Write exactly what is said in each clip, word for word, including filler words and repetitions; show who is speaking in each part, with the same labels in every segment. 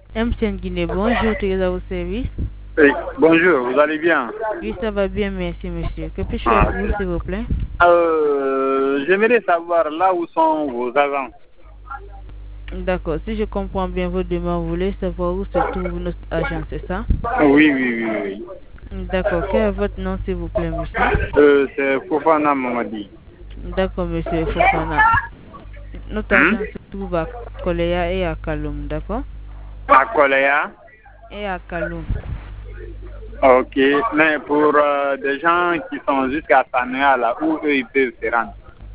Speaker 1: M T N Guinée, bonjour, tu es à vos services.
Speaker 2: Oui, bonjour, vous allez bien?
Speaker 1: Oui, ça va bien, merci monsieur. Que puis-je
Speaker 2: Ah.
Speaker 1: faire pour vous, s'il vous plaît?
Speaker 2: euh, J'aimerais savoir là où sont vos agents.
Speaker 1: D'accord, si je comprends bien votre demande, vous voulez savoir où se trouve notre agent, c'est ça?
Speaker 2: Oui, oui, oui, oui.
Speaker 1: D'accord, quel est votre nom, s'il vous plaît, monsieur?
Speaker 2: Euh, c'est Fofana Mamadi.
Speaker 1: D'accord, monsieur Fofana. Notre
Speaker 2: Hmm?
Speaker 1: agent se trouve à Koleya et à Kaloum, d'accord?
Speaker 2: À Koléa.
Speaker 1: Et à Kaloum.
Speaker 2: Ok, mais pour euh, des gens qui sont jusqu'à Sanoya, là, où eux ils peuvent se rendre.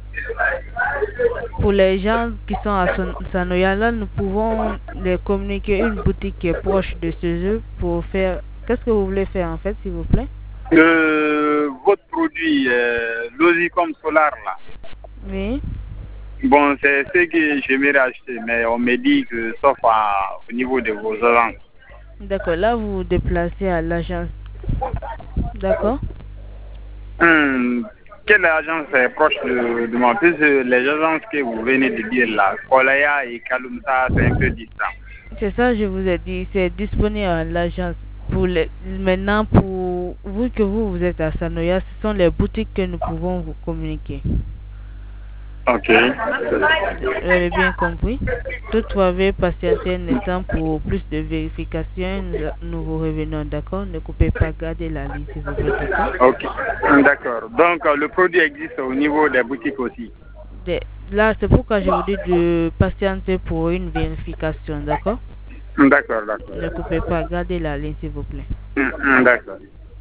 Speaker 1: Pour les gens qui sont à Son- Sanoya, là, nous pouvons les communiquer une boutique qui est proche de ce jeu pour faire... Qu'est-ce que vous voulez faire, en fait, s'il vous plaît?
Speaker 2: Euh, votre produit, euh, l'Osicom Solar, là.
Speaker 1: Oui.
Speaker 2: Bon, c'est ce que j'aimerais acheter, mais on me dit que sauf à, au niveau de vos agents.
Speaker 1: D'accord, là, vous vous déplacez à l'agence. D'accord?
Speaker 2: Hum, quelle agence est proche de, de moi? Plus euh, les agences que vous venez de dire là, Kolaya et Kalumta, c'est un peu distant.
Speaker 1: C'est ça, je vous ai dit. C'est disponible à l'agence. Pour les... Maintenant, pour vous que vous, vous êtes à Sanoya, ce sont les boutiques que nous pouvons vous communiquer.
Speaker 2: Ok.
Speaker 1: Vous avez bien compris. Toutefois, veuillez patienter un instant pour plus de vérifications. Nous, nous vous revenons, d'accord? Ne coupez pas, gardez la ligne, s'il vous plaît, d'accord?
Speaker 2: Ok. D'accord. Donc euh, le produit existe au niveau des boutiques aussi.
Speaker 1: De- Là, c'est pourquoi je vous dis de patienter pour une vérification, d'accord?
Speaker 2: D'accord, d'accord.
Speaker 1: Ne coupez pas, gardez la ligne, s'il vous plaît.
Speaker 2: Hum, hum, D'accord.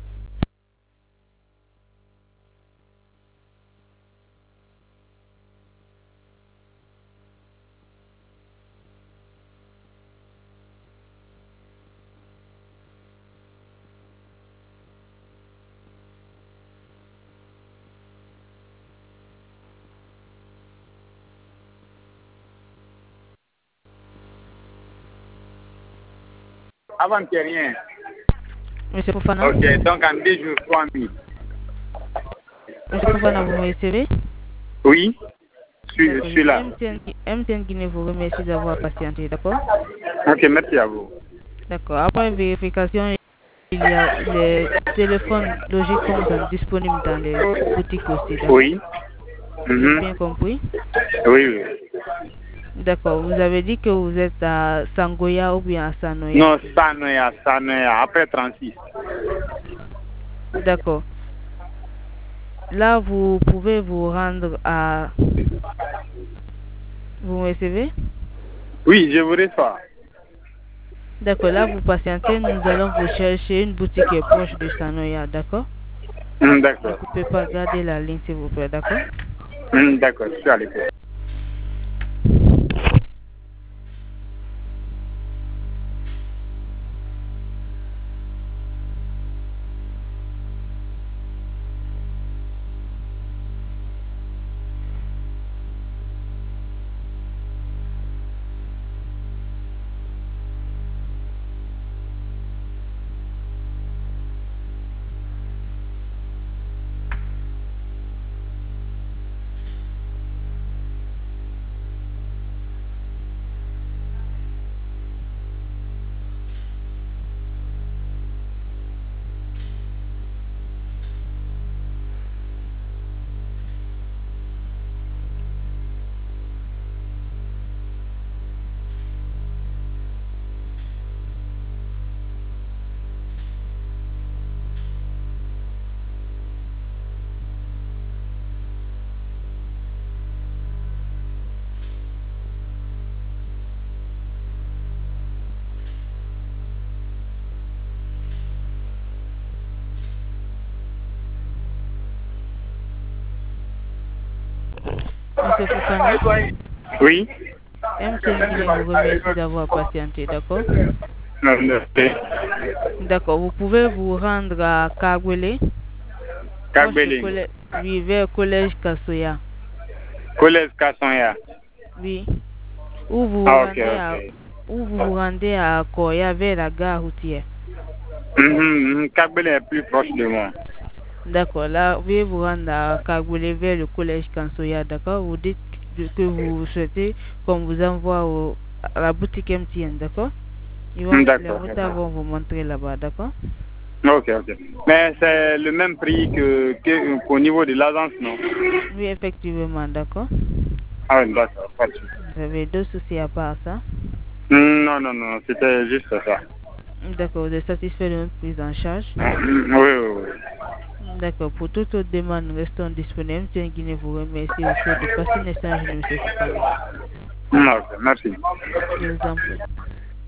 Speaker 2: Avant que rien.
Speaker 1: Monsieur Fofana?
Speaker 2: Ok, donc en deux jours, trois mille.
Speaker 1: Monsieur Fofana, vous me recevez?
Speaker 2: Oui, je suis, je
Speaker 1: D'accord,
Speaker 2: suis là.
Speaker 1: M T N, M T N Guinée vous remercie d'avoir patienté, d'accord?
Speaker 2: Ok, merci à vous.
Speaker 1: D'accord, après vérification, il y a les téléphones Logicom sont disponibles dans les boutiques aussi, d'accord?
Speaker 2: Oui.
Speaker 1: J'ai
Speaker 2: Mhm.
Speaker 1: bien compris?
Speaker 2: Oui, oui.
Speaker 1: D'accord, vous avez dit que vous êtes à Sangoya ou bien à Sanoya?
Speaker 2: Non, Sanoya, Sanoya, après trente-six.
Speaker 1: D'accord. Là, vous pouvez vous rendre à... Vous me recevez?
Speaker 2: Oui, je vous reçois.
Speaker 1: D'accord, là, vous patientez, nous allons vous chercher une boutique qui est proche de Sanoya, d'accord?
Speaker 2: Hum,
Speaker 1: Ne
Speaker 2: D'accord.
Speaker 1: coupez pas, gardez la ligne, s'il vous plaît, d'accord?
Speaker 2: Hum, D'accord, je suis à l'écoute.
Speaker 1: Monsieur Fofana,
Speaker 2: Oui.
Speaker 1: M T N Guinée vous remercie d'avoir patienté, d'accord?
Speaker 2: Non, non, c'est
Speaker 1: D'accord, vous pouvez vous rendre à Kagwele, proche de
Speaker 2: Kagbele.
Speaker 1: collège, oui, vers collège Kassoya,
Speaker 2: Collège Kassoya.
Speaker 1: oui, ou vous vous
Speaker 2: Ah, ok,
Speaker 1: rendez à,
Speaker 2: ok.
Speaker 1: ou vous vous rendez à Koya vers la gare routière.
Speaker 2: Mhm, mhm, Kagbele est plus proche de moi.
Speaker 1: D'accord, là, veuillez vous rendre à Kagwele vers le collège Kansoya, d'accord? Vous dites que que vous souhaitez qu'on vous envoie au, à la boutique M T N, d'accord? Ils vont, les motards vont vous montrer là-bas, d'accord?
Speaker 2: Ok, ok. Mais c'est le même prix que, que, qu'au niveau de l'agence, non?
Speaker 1: Oui, effectivement, d'accord.
Speaker 2: Ah oui, d'accord, pas de souci.
Speaker 1: Vous avez deux soucis à part ça?
Speaker 2: Non, non, non, c'était juste ça.
Speaker 1: D'accord, vous êtes satisfait de notre prise en charge?
Speaker 2: Oui, oui, oui.
Speaker 1: D'accord, pour toute autre demande, nous restons disponibles. Tiens, Guinée vous remercie au fait de passer un échange, M. Fofana.
Speaker 2: Ok, merci.
Speaker 1: Je vous en prie.